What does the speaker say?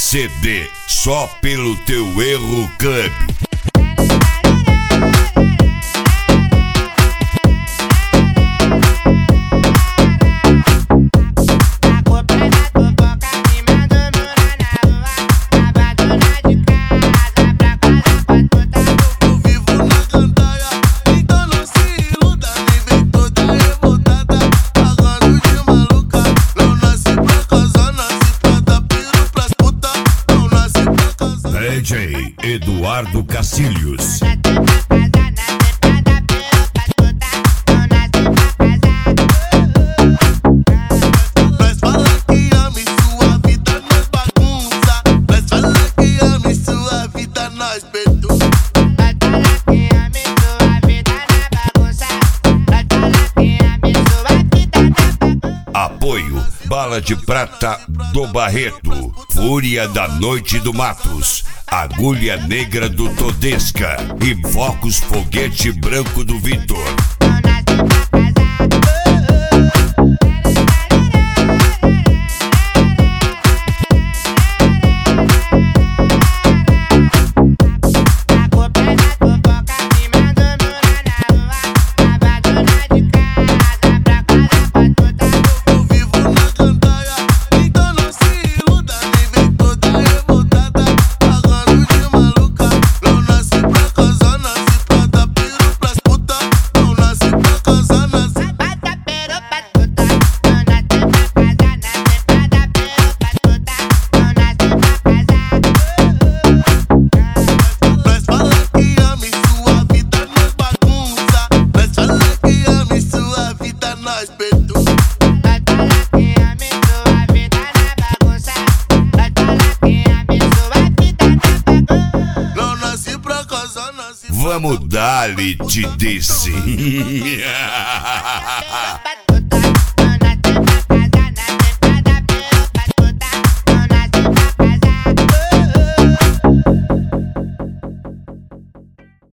CD Só Pelo Teu Erro Club. DJ Eduardo Cacilhos. Nós fala que ama e sua vida nós bagunça. Nós fala que ama e sua vida nós perturba. Nós fala que ama e sua vida na bagunça. Nós fala que ama e sua vida na bagunça. Apoio Bala de Prata do Barreto, Fúria da Noite do Matos, Agulha Negra do Todesca e Focos Foguete Branco do Vitor. Vamos dar-lhe, te disse.